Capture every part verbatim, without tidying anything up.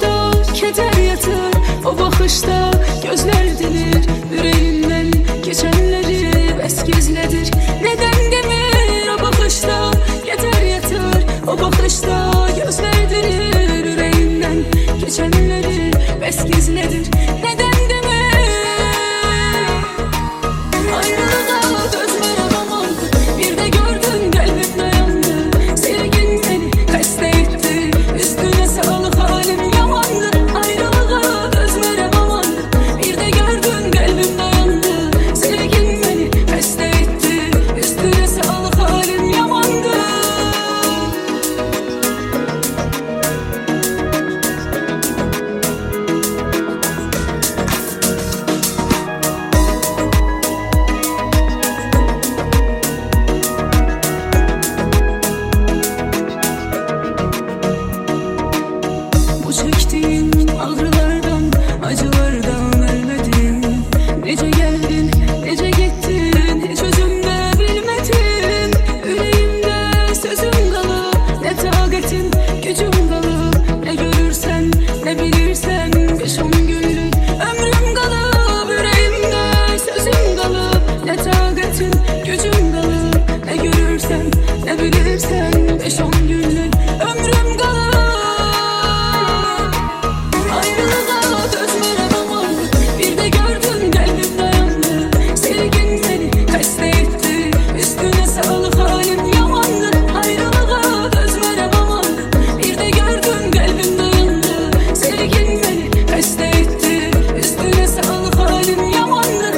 bakışta keder yatır, o bakışta gözler dilir. Yüreğinden geçenleri eskizledir. Neden demir o bakışta keder yatır, o bakışta gözler dilir. Yüreğinden geçenleri eskizledir. Neden demir ayrılığa göz veremem. Bir de gördün kalbim dayandı. Sevgin seni kastetti, üstüne sağlık halim yamandı. Ayrılığa göz veremem. Bir de gördün kalbim dayandı. Sevgin beni kastetti, üstüne sağlık halim yamandı. Bu çektiğin ağrılardan, acılardan ölmedin. Nece geldin, nece gittin, hiç özümde bilmedin. Yüreğimde sözüm kalıp, ne takatin, gücüm kalıp. Ne görürsen, ne bilirsen, beş on günlük ömrüm kalıp. Yüreğimde sözüm kalıp, ne takatin, gücüm kalıp. Ne görürsen, ne bilirsen, beş on günlük ömrüm kalıp. Ayrılığa göz veremem. Bir de gördün kalbim dayandı. Sevgin seni kastetti, üstüne sağlık halim yamandı. Ayrılığa göz veremem. Bir de gördün kalbim dayandı. Sevgin seni kastetti, üstüne sağlık halim yamandı.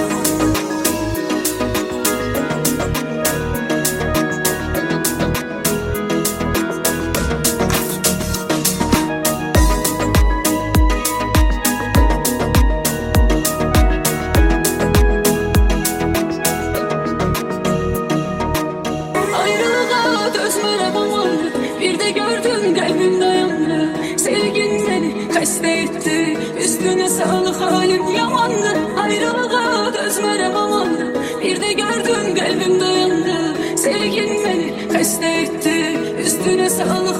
Ayrılığa göz veremem. Bir de gördün kalbim dayandı. Sevgin seni kastetti, üstüne sağlık halim yamandı. Ayrılığa göz veremem. Bir de gördün kalbim dayandı. Sevgin beni kastetti, üstüne sağlık